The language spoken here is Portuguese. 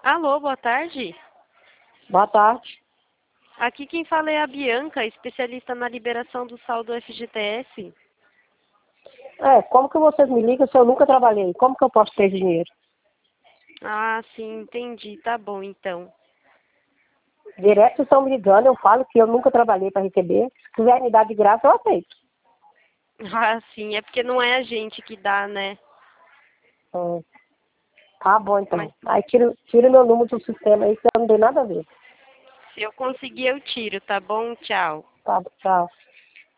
Alô, boa tarde. Boa tarde. Aqui quem fala é a Bianca, especialista na liberação do saldo FGTS. Como que vocês me ligam se eu nunca trabalhei? Como que eu posso ter dinheiro? Ah, sim, entendi. Tá bom, então. Direto vocês estão me ligando, eu falo que eu nunca trabalhei para receber. Se quiser me dar de graça, eu aceito. Ah, sim, é porque não é a gente que dá, né? Hum, tá bom, Mas então. Aí tira meu número do sistema aí, que eu não tem nada a ver. se eu conseguir, eu tiro, tá bom? Tchau. Tá, tchau.